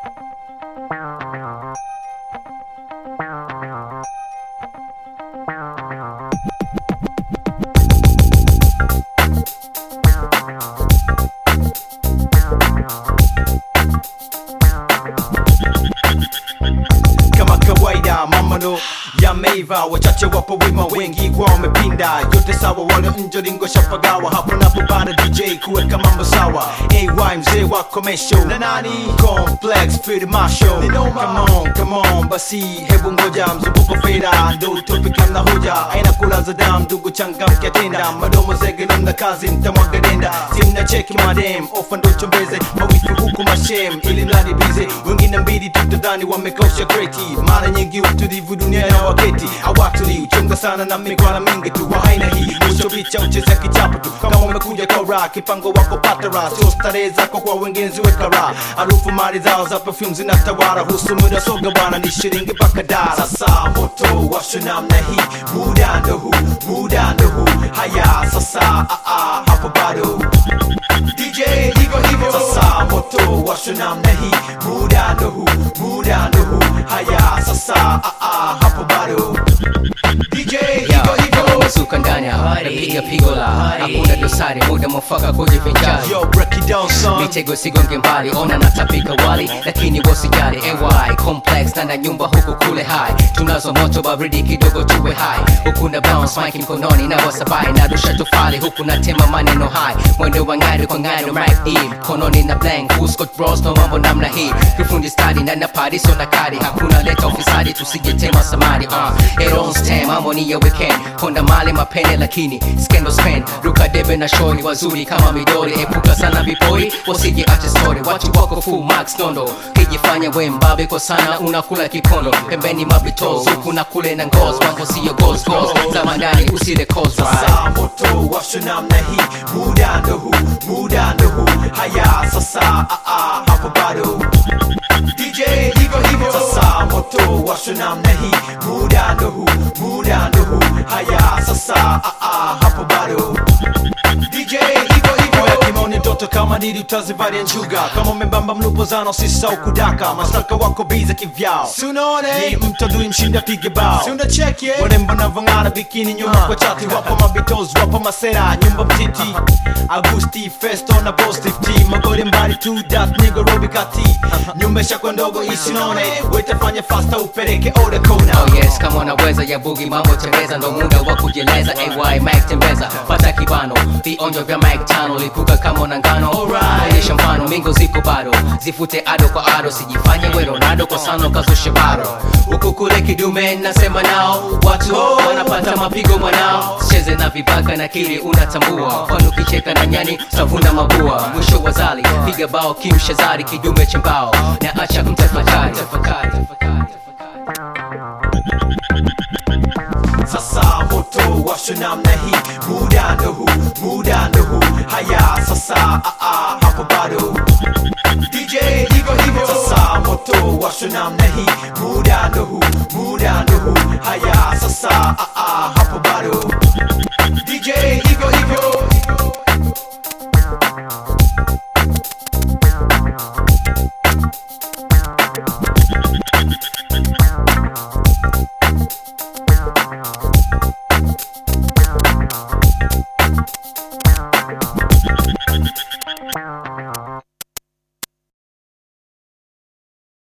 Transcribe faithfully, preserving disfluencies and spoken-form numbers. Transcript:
Kama kawaida mamano yameiva, wachache wapo wima, wengi kwa wamepinda. Yote sawa, wale nje lingo shapagawa, hapo napo bana D J kuweka mambo sawa. A Y mzee wa commercial na nani complex feed marshal. Come on, come on, basi hebu ngoja, mzunguko feda ndo topic na hoja. Aina kulaza dam, ndugu changamke tenda, madomo zege namna kazi mtamwaga denda. Simna cheki madem, ofa ndo chombeze, mawifu huku mashem, ili mlani bize. Wengine mbidi tutadhani wamekausha kreti, mara nyingi utulivu dunia na waketi. Awatuli uchunga sana na mikwana mingi tu, wa haina hii mwisho bicha ucheza kichapo tu. Kama umekuja kwa raha, kipango wako pata raha, sio starehe zako kwa wengine ziweka raha. Harufu mali zao za perfume zinatawala, husu muda soga bwana ni shilingi mpaka dara. Sasa moto washo namna hii, muda ndo huu, muda ndo huu. Haya sasa ah ah hapo bado D J hivyo hivyo. Sasa moto washo namna hii, muda ndo huu, muda ndo huu. Haya sasa ah ah hapo bado D J hivyo hivyo. Suka ndani napiga pigo la hakuna dosari, muda mwafaka kujivinjari. Yo break it down son, mitego sigonge mbali, ona natapika wali lakini wasijali. A Y complex na nyumba huku kule high, tunazo moto baridi kidogo tuwe high. Huku na bounce mic mkononi na wasabai, na rusha tofali huku na tema maneno high. Mwendo wa ngari kwa ngari mic deep, kononi na blank full scotch bros no mambo namna hii. Kifundi study na na party so na kari, hakuna leta ofisadi tusije tema samari. Uh, it on stand mambo ni ya weekend, konda male mapene lakini scandal spend. Ruka debe na show ni wazuri kama midori, epuka sana vipori wasije acha story. Watu wako full max nondo, kijifanya we mbabe kwa sana unakula kikondo. Pembeni mabitos huku na kule na ngoz, mambo siyo goes goes zama ndani usile cause. Sasa moto washo namna hii, muda ndo huu, muda ndo huu. Haya sasa ah ah hapo bado D J hivyo hivyo. Sasa moto washo namna hii, muda ndo huu, muda ndo huu. Haya sasa ah ah hapo bado D J hivyo hivyo. Moya kimoni ndoto kama nili utazivalia njuga, kama umembamba mlupo zano sisa ukudaka. Masaka wako biza kivyao, sunone ni mtadui mshinda pige bao. Sunda check ye warembo na vangana bikini nyuma kwa chati. Wapo mabitos wapo masera nyumba mtiti, Agusti Festo na positive team. Magore mbali tu dat nigga robi kati, nyumba shako ndogo isinone. Wetafanya fasta upeleke oda kona. Oh yes kama unaweza ya bugi mambo tengeza, ndo muda wa kujeleza. A Y mic tembeza pata kibano, vionjo vya mic tano lipuka kama unangano. Onyesha mfano mingo ziko bado, zifute ado kwa ado, sijifanye we Ronaldo kwa sano kazushe baro. Huku kule kidume nasema nao, watu wanapata mapigo mwanao. Cheze na vibaka na kili unatambua, kwani ukicheka na nyani utavuna mabua. Mwisho wa zali piga bao kimshazari, kidume chembao na acha mtafakari. Sasa moto washo namna hii, muda ndo huu, muda ndo huu. Haya sasa ah ah hapo bado D J hivyo hivyo. Sasa moto washo namna hii, muda ndo huu, muda ndo huu. Haya sasa ah